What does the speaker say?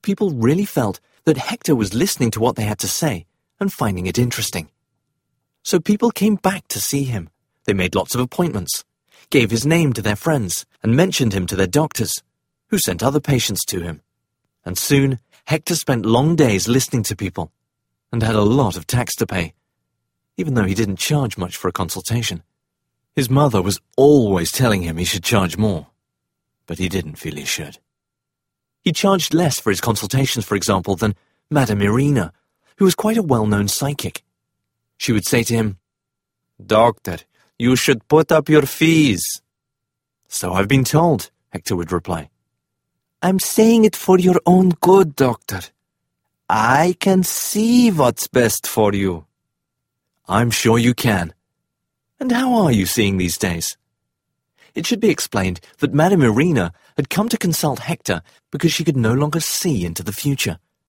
people really felt that Hector was listening to what they had to say and finding it interesting. So people came back to see him. They made lots of appointments, gave his name to their friends, and mentioned him to their doctors, who sent other patients to him. And soon, Hector spent long days listening to people and had a lot of tax to pay, even though he didn't charge much for a consultation. His mother was always telling him he should charge more, but he didn't feel he should. He charged less for his consultations, for example, than Madame Irina, who was quite a well-known psychic. She would say to him, "Doctor, you should put up your fees." "So I've been told," Hector would reply. "I'm saying it for your own good, doctor. I can see what's best for you." "I'm sure you can. And how are you seeing these days?" It should be explained that Madame Irina had come to consult Hector because she could no longer see into the future.